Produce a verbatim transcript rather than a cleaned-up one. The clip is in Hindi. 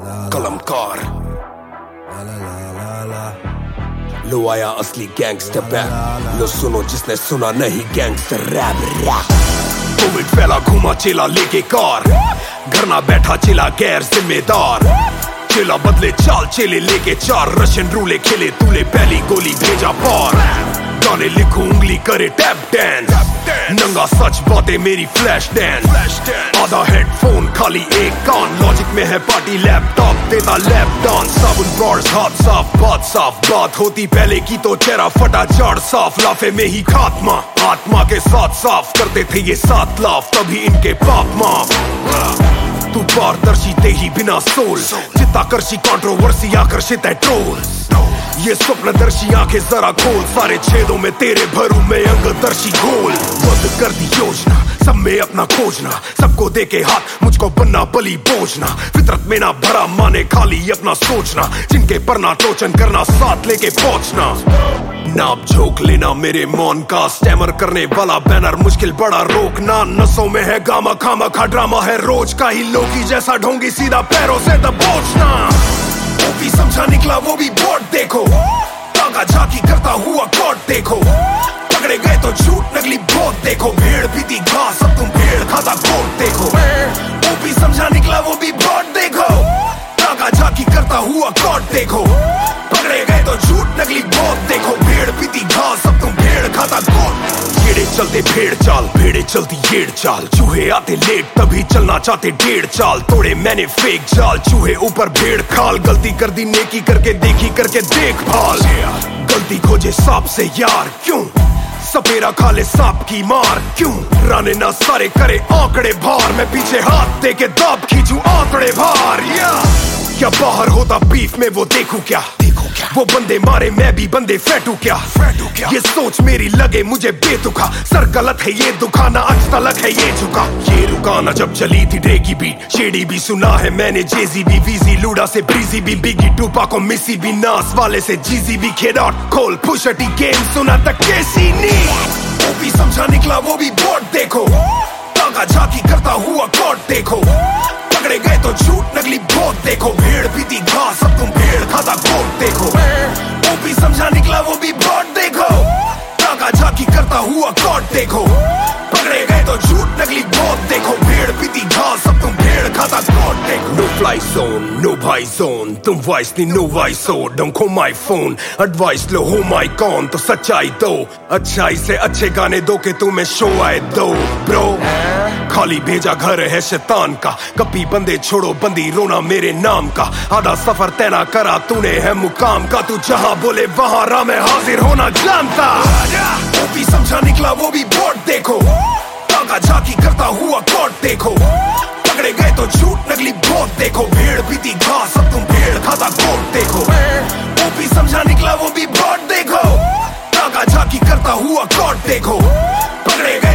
कलमकार लो आया असली गैंगस्टर बैक। लो सुनो जिसने सुना नहीं गैंगस्टर रैप रैप। कोविड फैला घूमा चेला लेके कार, घर ना बैठा चेला गैर जिम्मेदार। चेला बदले चाल चेले लेके चार, रशियन रूले खेले तूले पहली गोली भेजा पार। गाने लिखूं उंगली करे टैप डांस, नंगा सच बातें मेरी फ्लैश डांस। आधा हेडफोन खाली एक कान, लॉजिक में है पार्टी लैपटॉप देता लैप डांस। साबुन ब्रश हाथ साफ बात साफ, बात होती पहले की तो चेहरा फटा चार साफ। लाफे में ही खात्मा आत्मा के साथ साफ करते थे ये सात लाफ, तभी इनके पाप माफ। तू पारदर्शी ते ही बिना सोल, चित्ताकर्षी कंट्रोवर्सी आकर्षित है ट्रोल। ये स्वप्नदर्शी आंखें जरा खोल, सारे छेदों में तेरे भरू में अंगदर्शी गोल। बंद कर दी योजना सब में अपना खोजना, सबको दे के हाथ मुझको बनना बलि बोझना। फितरत में ना भरा माने खाली अपना सोचना, जिनके परना टोचन करना साथ लेके पहुंचना। नाप झोंक लेना मेरे मौन का, स्टैमर करने वाला बैनर मुश्किल बड़ा रोकना। नसों में है गामा खामा खा ड्रामा है रोज का ही, लोगी जैसा ढोंगी सीधा पैरों से दबोचना। वो भी समझा निकला वो भी बोर्ड देखो, तागा झाकी करता हुआ कोट देखो। पकड़े गए तो झूठ नकली बहुत देखो, भेड़ पीती घास अब तुम भेड़ खाता गोट देखो। वो भी समझा निकला वो भी बोर्ड देखो, तागा झाकी करता हुआ कोट देखो। पकड़े गए तो झूठ नकली बहुत देखो, भेड़ पीती घास अब तुम भेड़ खाता गोट। येड़े चलते भेड़ चाल, भेड़े चलती येड़ चाल। चूहे आते लेट तभी चलना चाहते डेढ़ चाल। तोड़े मैंने फेक जाल, चूहे ऊपर भेड़ खाल। गलती कर दी नेकी करके देखी करके देखभाल। गलती खोजे सांप से यार क्यों, सपेरा खा ले सांप की मार क्यों। राने ना सारे करे आंकड़े भार, मैं पीछे हाथ दे के दाब खींचू आंकड़े भार। या क्या बाहर होता बीफ में वो देखूं क्या, देखूं क्या वो बंदे मारे मैं भी बंदे फैटू क्या, फैटू क्या। ये सोच मेरी लगे मुझे बेतुका, सर गलत है ये दुखाना आज तलक है ये झुका। ये रुकाना जब चली थी ड्रेगी बीट, शेडी भी सुना है मैंने जेजी भी वीजी। लूडा से ब्रीजी भी बिगी टूपा को मिसी भी, नास वाले से जीजी भी। खेडॉट खोल पुशटी गेम सुना तक कैसी नी। वो भी समझा निकला वो भी बोर्ड देखो, तागा झाकी करता हुआ कोट देखो। पकड़े गए तो झूठ नकली बहुत देखो, भेड़ पीती घास अब तुम भेड़ खाता गोट देखो। वो भी समझा निकला वो भी बोर्ड देखो, तागा झाकी करता हुआ कोट देखो। पकड़े गए तो झूठ नकली बहुत देखो, भेड़ पीती घास अब तुम भेड़ खाता गोट देखो। नो फ्लाई जोन नो भाई जोन, तुम वॉइस नहीं नो वॉइस हो। Don't call my phone advice लो हो माय कॉन, तो सच्चाई दो अच्छाई से अच्छे गाने दो के तुम्हें शो आए दो ब्रो। खाली भेजा घर है शैतान का, कभी बंदे छोड़ो बंदी रोना मेरे नाम का। आधा सफर तैना करा तूने है मुकाम का, तू जहां बोले वहां राह में हाजिर होना जानता। वो भी समझा निकला वो भी बोर्ड देखो, तागा झाकी करता हुआ कोट देखो। पकड़े गए तो झूठ नकली बहुत देखो, भेड़ पीती घास अब तुम भेड़ खाता गोट देखो। वो भी समझा निकला वो भी बोर्ड देखो, तागा झाकी करता हुआ कोट देखो। पकड़े